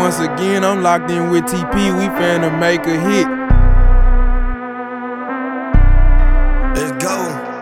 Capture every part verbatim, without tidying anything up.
Once again, I'm locked in with T P, we finna make a hit. Let's go.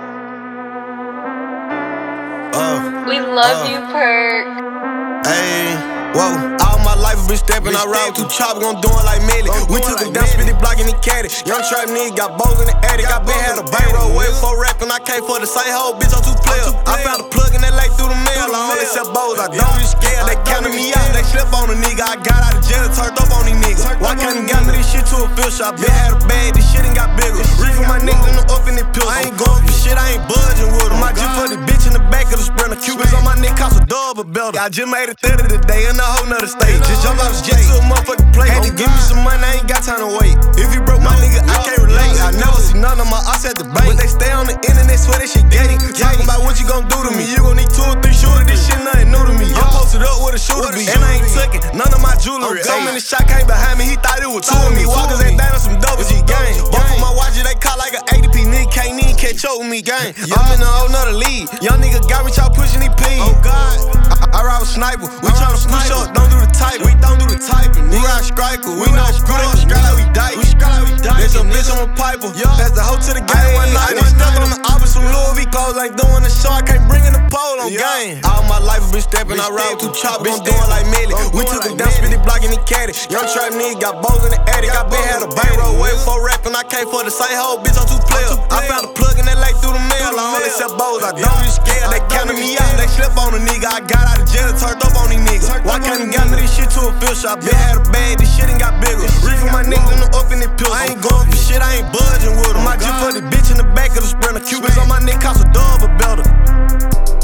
Uh, we love uh, you, Perk. Hey, whoa. All my life I've been stepping, I ride through chop, gon' do it like Millie. We took it down, spit it, block in the caddy. Young trap nigga got bows in the attic. I been had a bankroll way before rapping. I came for the same hoe, bitch, I'm too player. I found a plug in that lake through the mail. I only sell bows, I don't be scared. They counted me out, they slip on a nigga. I got out of jail, turned up on these niggas. Why can't you got me this shit to a field shop? Been had a bag, this shit ain't got bigger. Reef for my niggas in the up in the pills. I ain't going for shit, I ain't budging with them. My G for the bitch in the back of the sprinter. Cubans on my neck cost a double belter. I just made it thirty today in a whole nother stage. Just jump out the jet to a motherfucking plate. Had to give me some money, I ain't got time to wait. If you broke my nigga, I can't relate. I never see none of my ops at the bank, but they stay on the internet, swear that shit gating. Talking about what you gon' do to me. You gon' need two or three shooters, this shit nothing new to me. I'm posted up with a shooter be, and I ain't tucking none of my jewelry. So many shots came behind me, he thought it was two of me. Walkers ain't down on some double G gang. Both of my watches, they caught like an eighty P. Nigga can't even catch up with me, gang. I'm in a whole nother league. Young nigga got me, y'all pushing these P. Oh God, I, I ride with sniper. We tryna push up, don't do the type. We don't do the typing. We ride striker, we know screw up, scrap like we die. We scrap like we die. There's a bitch, I'm a piper. Pass the hoe to the game one night. We stuck on the office with Louis V clothes, like doing the show. I can't bring in the pole on game. All my life I've been stepping, I ride through chop, gon' do it like Millie. We took it down, spit it, block in the caddy. Young trap nigga got bows in the attic. I been had a bankroll way before rapping. I came for the same hoe, bitch, I'm too player. I found a plug in that lake through the mail. I only sell bows, I don't be scared. They counted me out, they slip on a nigga. I got out of jail, turned up on these niggas. Why can't you got me this shit to a field shop? Been had a bag, this shit ain't got bigger. Reef for my niggas in the up in the pills. I ain't going for shit, I ain't budging with them. My G for the bitch in the back of the sprinter. Cubans on my neck cost a double belter.